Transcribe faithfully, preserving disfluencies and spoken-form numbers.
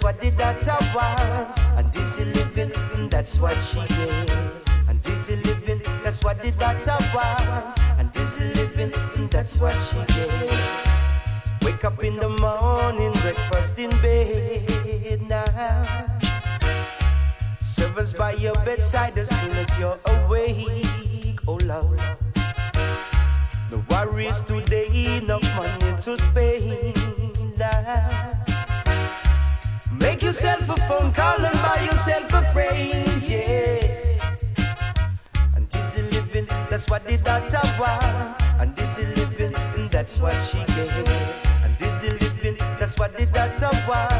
what the daughter want. And dizzy living, that's what she get. And dizzy living, that's what the daughter want. And dizzy living, that's what she get. Wake up in the morning, breakfast in bed now. Servants by your bedside as soon as you're awake. Oh Lord, no worries today, enough money to spend now. Make yourself a phone call and buy yourself a friend, yes. And dizzy living, that's what the daughter want. And dizzy living, that's what she get. And dizzy living, that's what the daughter want.